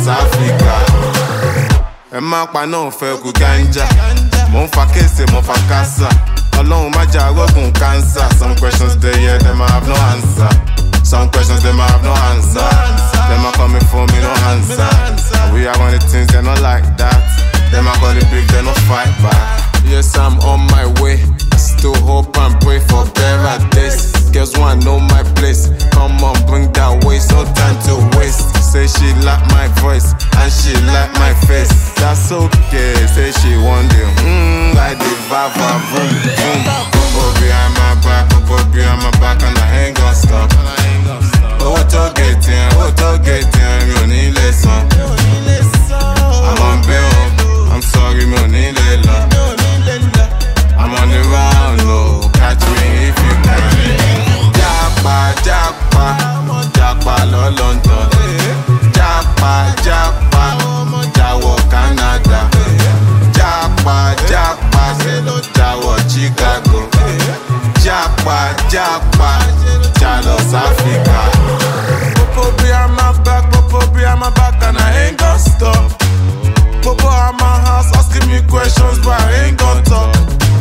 Africa. Ẹ má pa náà fẹ́ kú ganja. Mo ń fa kése, mo fa kásá. Ọlọ́run má jà rọ́gùn cancer. Some questions they yeah, them I have no answer. Some questions them I have no answer. Them a coming for me, no answer. We are one of the things they not like that. Them a call it big, they no fight back. Yes, I'm on my way. I still hope and pray for better days. Girls wanna know my place. Come on, bring that waist, no time to waste. Say she like my voice and she like my face. That's okay. Say she want the like the vava boom boom. Popo behind my back, popo behind my back, and I ain't gonna stop. Oh, what to get in, you need lesson. I'm on bail, I'm sorry, me need lesson. I'm on the round, no, catch me if you can. Japa, japa, japa, lo London. Japa, japa, jawo Canada. Japa, japa, jawo Chicago. Japa, japa, jalo Africa. Popo behind my back, and I ain't gonna stop. Popo at my house asking me questions, but I ain't gonna talk.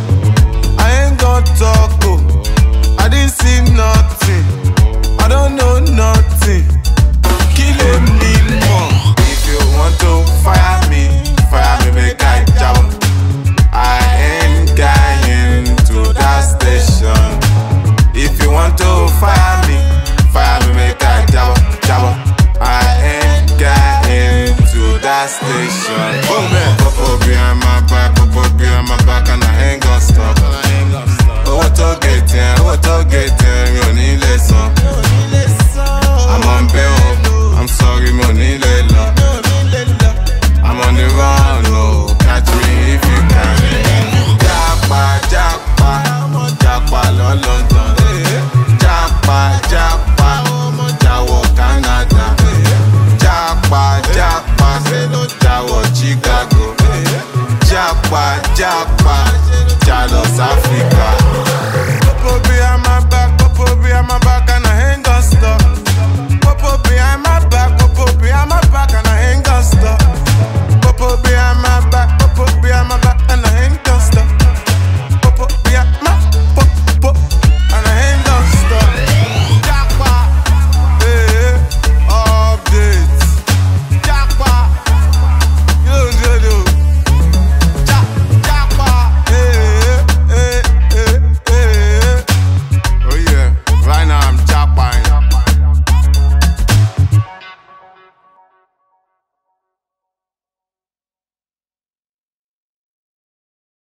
Oh, I didn't see nothing. I don't know nothing. Kill him, need more. If you want to fire me, make I jump. I ain't going to that station. If you want to fire me, make I jump. I ain't going to that station. Oh man, Popo behind my back, and I ain't gonna stop.